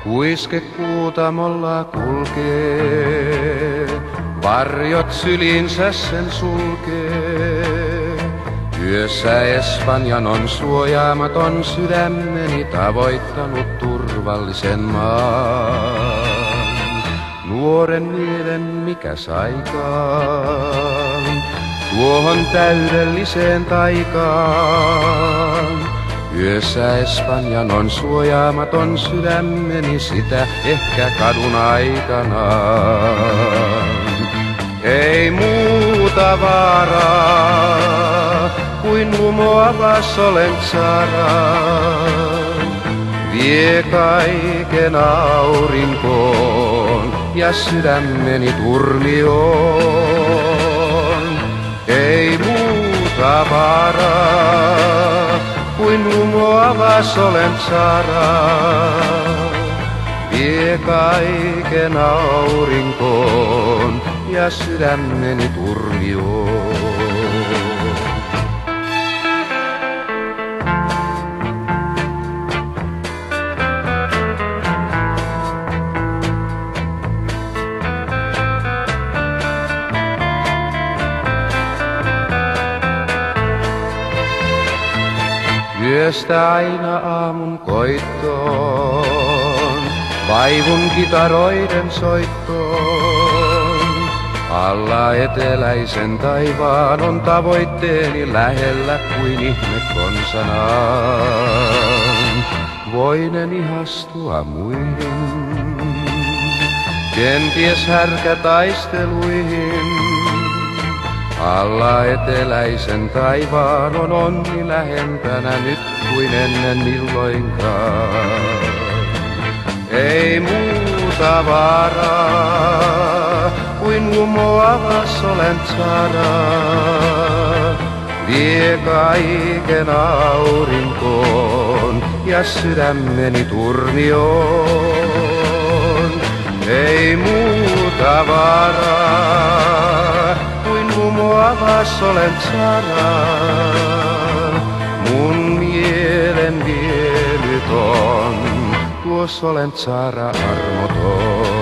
Kuiske kuutamolla kulkee, varjot syliinsä sen sulkee. Yössä Espanjan on suojaamaton sydämeni tavoittanut turvallisen maan. Nuoren mielen mikä saikaan, tuohon täydelliseen taikaan. Yössä Espanjan on suojaamaton sydämeni, sitä ehkä kadun aikanaan. Ei muuta vaaraa kuin lumoava Solenzaraan. Vie kaiken aurinkoon ja sydämeni turmioon. Ei muuta vaaraa kuin lumoava Solenzaraan. Vie kaiken aurinkoon ja sydämeni turmioon. Yöstä aina aamun koittoon, vaivun kitaroiden soittoon. Alla eteläisen taivaan on tavoitteeni lähellä kuin ihme konsanaan. Voinen ihastua muihin, kenties härkätaisteluihin. Alla eteläisen taivaan on onni lähempänä nyt kuin ennen milloinkaan. Ei muuta vaaraa kuin lumoava Solenzaraan. Vie kaiken aurinkoon ja sydämeni turmioon. Ei muuta vaaraa kuin lumoava Solenzaraan. Mun mielen vienyt on tuo Solenzara armoton.